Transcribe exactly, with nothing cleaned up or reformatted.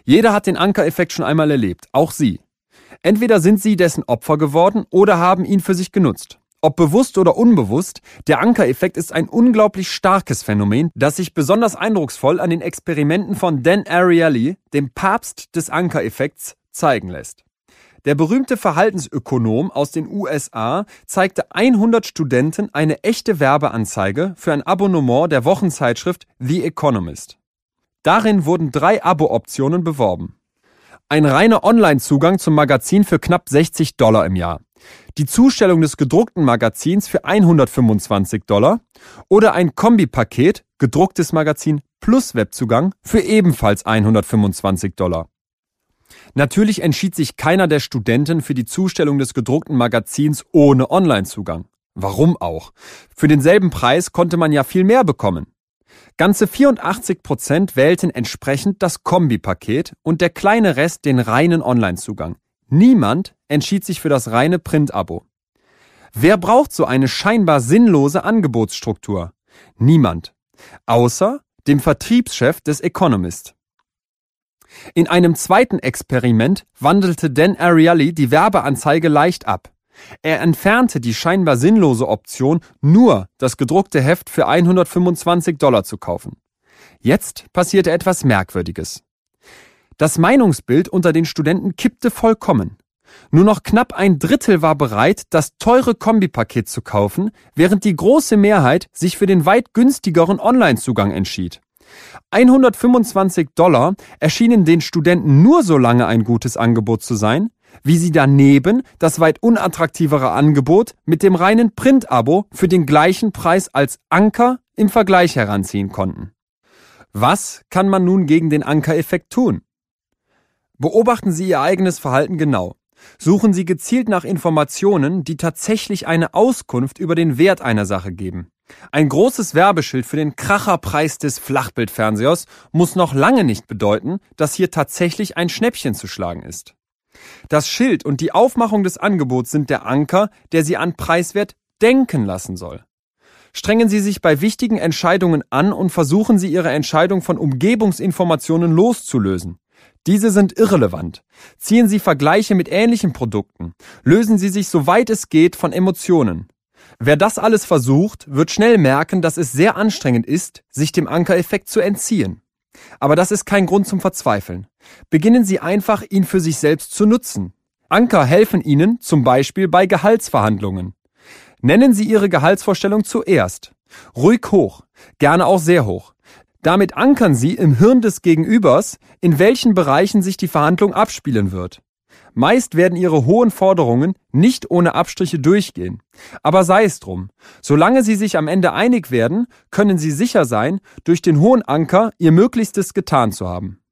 Jeder hat den Ankereffekt schon einmal erlebt, auch Sie. Entweder sind Sie dessen Opfer geworden oder haben ihn für sich genutzt. Ob bewusst oder unbewusst, der Ankereffekt ist ein unglaublich starkes Phänomen, das sich besonders eindrucksvoll an den Experimenten von Dan Ariely, dem Papst des Ankereffekts, zeigen lässt. Der berühmte Verhaltensökonom aus den U S A zeigte hundert Studenten eine echte Werbeanzeige für ein Abonnement der Wochenzeitschrift The Economist. Darin wurden drei Abo-Optionen beworben. Ein reiner Online-Zugang zum Magazin für knapp sechzig Dollar im Jahr, die Zustellung des gedruckten Magazins für hundertfünfundzwanzig Dollar oder ein Kombipaket, gedrucktes Magazin plus Webzugang für ebenfalls hundertfünfundzwanzig Dollar. Natürlich entschied sich keiner der Studenten für die Zustellung des gedruckten Magazins ohne Online-Zugang. Warum auch? Für denselben Preis konnte man ja viel mehr bekommen. Ganze vierundachtzig Prozent wählten entsprechend das Kombipaket und der kleine Rest den reinen Online-Zugang. Niemand entschied sich für das reine Print-Abo. Wer braucht so eine scheinbar sinnlose Angebotsstruktur? Niemand. Außer dem Vertriebschef des Economist. In einem zweiten Experiment wandelte Dan Ariely die Werbeanzeige leicht ab. Er entfernte die scheinbar sinnlose Option, nur das gedruckte Heft für hundertfünfundzwanzig Dollar zu kaufen. Jetzt passierte etwas Merkwürdiges. Das Meinungsbild unter den Studenten kippte vollkommen. Nur noch knapp ein Drittel war bereit, das teure Kombipaket zu kaufen, während die große Mehrheit sich für den weit günstigeren Online-Zugang entschied. hundertfünfundzwanzig Dollar erschienen den Studenten nur so lange ein gutes Angebot zu sein, wie sie daneben das weit unattraktivere Angebot mit dem reinen Print-Abo für den gleichen Preis als Anker im Vergleich heranziehen konnten. Was kann man nun gegen den Ankereffekt tun? Beobachten Sie Ihr eigenes Verhalten genau. Suchen Sie gezielt nach Informationen, die tatsächlich eine Auskunft über den Wert einer Sache geben. Ein großes Werbeschild für den Kracherpreis des Flachbildfernsehers muss noch lange nicht bedeuten, dass hier tatsächlich ein Schnäppchen zu schlagen ist. Das Schild und die Aufmachung des Angebots sind der Anker, der Sie an Preiswert denken lassen soll. Strengen Sie sich bei wichtigen Entscheidungen an und versuchen Sie Ihre Entscheidung von Umgebungsinformationen loszulösen. Diese sind irrelevant. Ziehen Sie Vergleiche mit ähnlichen Produkten. Lösen Sie sich soweit es geht von Emotionen. Wer das alles versucht, wird schnell merken, dass es sehr anstrengend ist, sich dem Ankereffekt zu entziehen. Aber das ist kein Grund zum Verzweifeln. Beginnen Sie einfach, ihn für sich selbst zu nutzen. Anker helfen Ihnen zum Beispiel bei Gehaltsverhandlungen. Nennen Sie Ihre Gehaltsvorstellung zuerst. Ruhig hoch, gerne auch sehr hoch. Damit ankern Sie im Hirn des Gegenübers, in welchen Bereichen sich die Verhandlung abspielen wird. Meist werden Ihre hohen Forderungen nicht ohne Abstriche durchgehen. Aber sei es drum. Solange Sie sich am Ende einig werden, können Sie sicher sein, durch den hohen Anker Ihr Möglichstes getan zu haben.